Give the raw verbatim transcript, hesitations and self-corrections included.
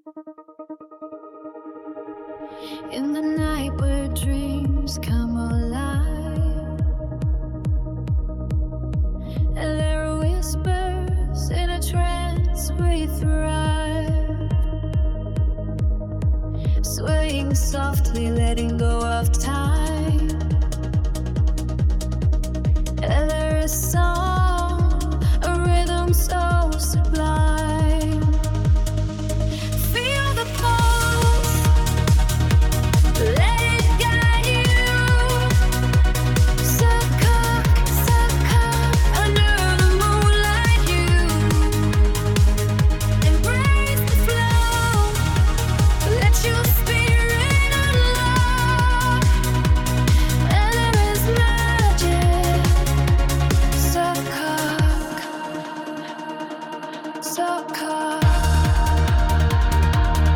In the night where dreams come alive, and there are whispers in a trance we thrive, swaying softly, letting go of time. And there is song